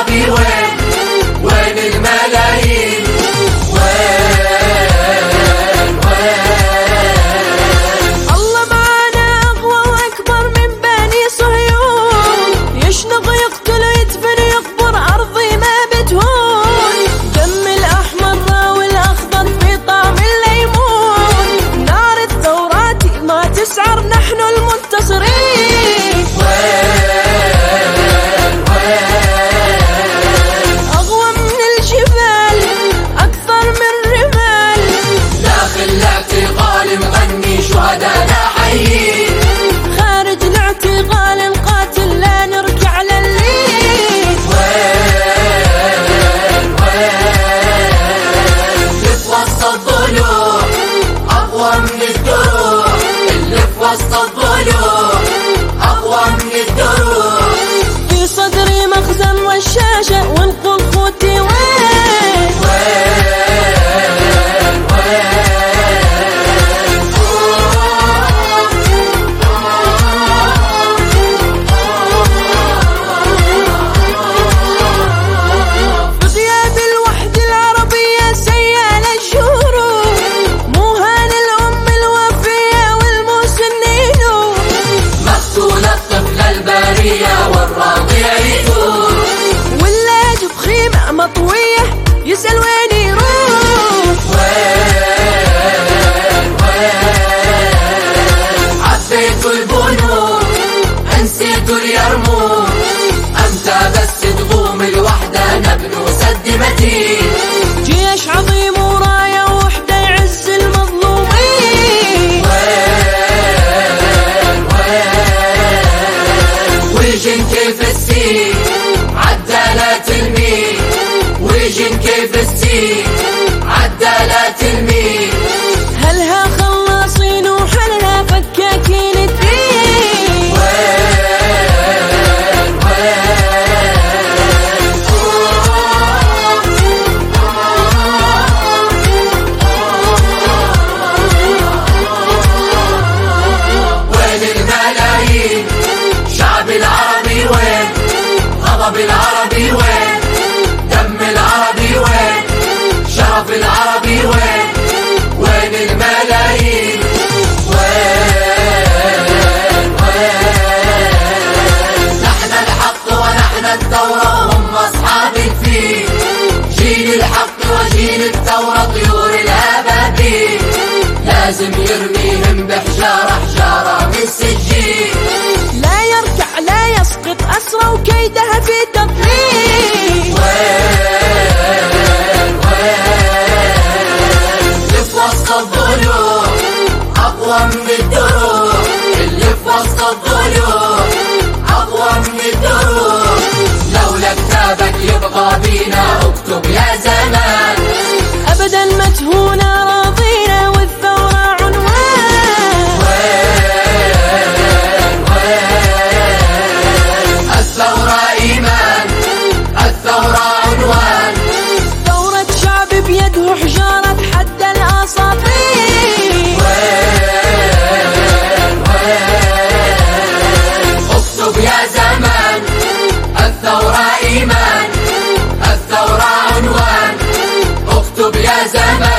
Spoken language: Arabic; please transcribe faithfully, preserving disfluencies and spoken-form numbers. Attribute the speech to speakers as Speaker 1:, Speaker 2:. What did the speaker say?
Speaker 1: العربي وين؟ وين الملايين؟ وين وين؟
Speaker 2: الله معانا أقوى وأكبر من بني صهيون، يشنق يقتل يدفن يقبر أرضي ما بتهون. دم الأحمر والأخضر في طعم الليمون، نار الثورات ما تسعر نحن المنتصرين.
Speaker 1: وين وين؟
Speaker 2: أقوى من الجبال أكثر من رمال،
Speaker 1: داخل الاعتقال مغني شهدانا حيين،
Speaker 2: خارج الاعتقال القاتل لا نرجع لللين.
Speaker 1: وين وين؟ اللي في وسط الضلوع أقوى من الدروع، اللي في وسط الضلوع أقوى من الدروع.
Speaker 2: في صدري مخزن والشاشة ونقول خوتي وين.
Speaker 1: وين
Speaker 2: في غياب الوحدة العربية سيال الشهور، مو هان الأم الوفية والمسنين،
Speaker 1: مقتول الطفل البرية والرضيع يدور،
Speaker 2: واللاج بخيمة مطوية يسأل وين يروح.
Speaker 1: وين وين؟ عبيتوا البنوك انسيتوا اليرموك، امتى بس تقوم الوحدة نبنوا سد متين،
Speaker 2: جيش عظيم وراية وحدة يعز المظلومين.
Speaker 1: وين وين؟ ويجن كيف السيل عدالات الميل، ويجن كيف السيل عدالات الميل.
Speaker 2: هلها خلاصين وحلها فكاكين الدين.
Speaker 1: وين وين؟ وين الملايين؟ شعب العربي وين؟ غضب العربي وين؟ دم العربي وين؟ شرف العربي وين؟ وين الملايين؟ وين وين؟ نحن الحق ونحن الثورة وهم أصحاب الفيل، جيل الحق وجيل الثورة طيور الأبابيل، لازم يرميهم بحجارة حجارة من سجيل،
Speaker 2: لا يركع لا يسقط أسرى وكيدها في تضليل.
Speaker 1: وين وين؟ اللي في وسط الضلوع أقوى من الدروع، اللي في وسط الضلوع أقوى من الدروع. لولا كتابك يبقى بينا اكتب يا زمان،
Speaker 2: أبدا متهونة راضينا والثورة عنوان.
Speaker 1: وين وين؟ الثورة إيمان، الثورة عنوان،
Speaker 2: ثورة شعب بيده حجارة تحدى الأساطير.
Speaker 1: وين وين؟ اكتب يا زمان، الثورة إيمان، الثورة عنوان، اكتب يا زمان.